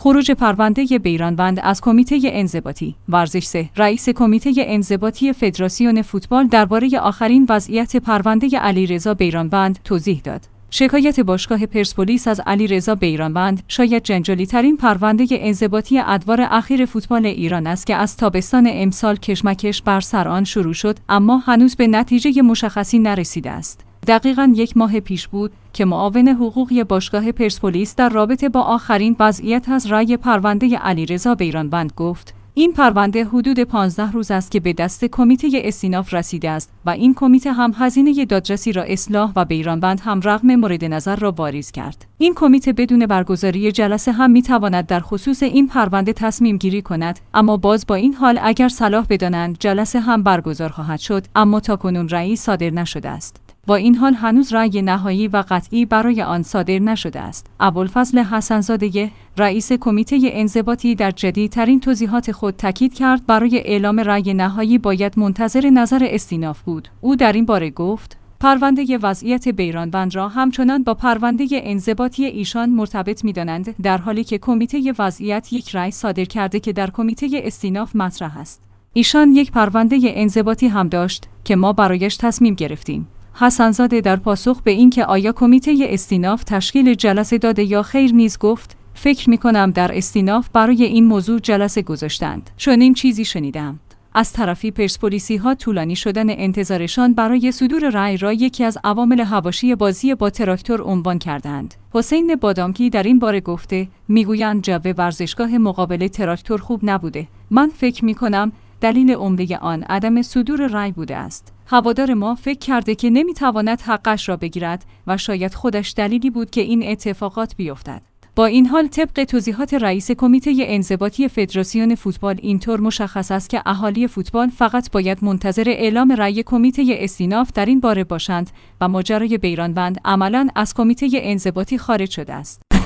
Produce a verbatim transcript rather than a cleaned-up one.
خروج پرونده بیرانوند از کمیته انضباطی. ورزش سه. رئیس کمیته انضباطی فدراسیون فوتبال درباره آخرین وضعیت پرونده علیرضا بیرانوند توضیح داد. شکایت باشگاه پرسپولیس از علیرضا بیرانوند شاید جنجالی‌ترین پرونده انضباطی ادوار اخیر فوتبال ایران است که از تابستان امسال کشمکش بر سر آن شروع شد، اما هنوز به نتیجه مشخصی نرسیده است. دقیقاً یک ماه پیش بود که معاون حقوقی باشگاه پرسپولیس در رابطه با آخرین وضعیت از رأی پرونده علیرضا بیرانوند گفت: این پرونده حدود پانزده روز است که به دست کمیته استیناف رسیده است و این کمیته هم هزینه دادرسی را اصلاح و بیرانوند هم رغم مورد نظر را واریز کرد. این کمیته بدون برگزاری جلسه هم میتواند در خصوص این پرونده تصمیم گیری کند، اما باز با این حال اگر صلاح بدانند جلسه هم برگزار خواهد شد، اما تاکنون رأی صادر نشده است. با این حال هنوز رأی نهایی و قطعی برای آن صادر نشده است. ابوالفضل حسن‌زاده، رئیس کمیته انضباطی، در جدیدترین توضیحات خود تاکید کرد برای اعلام رأی نهایی باید منتظر نظر استیناف بود. او در این باره گفت: پرونده وضعیت بیرانوند را همچنان با پرونده انضباطی ایشان مرتبط می‌دانند، در حالی که کمیته وضعیت یک رأی صادر کرده که در کمیته استیناف مطرح است. ایشان یک پرونده انضباطی هم داشت که ما برایش تصمیم گرفتیم. حسن‌زاده در پاسخ به اینکه آیا کمیته استیناف تشکیل جلسه داده یا خیر نیز گفت: فکر می‌کنم در استیناف برای این موضوع جلسه گذاشتند. چنین چیزی شنیدم. از طرفی پرسپولیسی‌ها طولانی شدن انتظارشان برای صدور رأی را یکی از عوامل حواشی بازی با تراکتور عنوان کردند. حسین بادامکی در این باره گفته: میگویند جو ورزشگاه مقابل تراکتور خوب نبوده. من فکر می‌کنم دلیل عمده آن عدم صدور رأی بوده است. هوادار ما فکر کرده که نمیتواند حقش را بگیرد و شاید خودش دلیلی بود که این اتفاقات بیفتد. با این حال طبق توضیحات رئیس کمیته انضباطی فدراسیون فوتبال اینطور مشخص است که اهالی فوتبال فقط باید منتظر اعلام رأی کمیته استیناف در این باره باشند و ماجرای بیرانوند عملاً از کمیته انضباطی خارج شده است.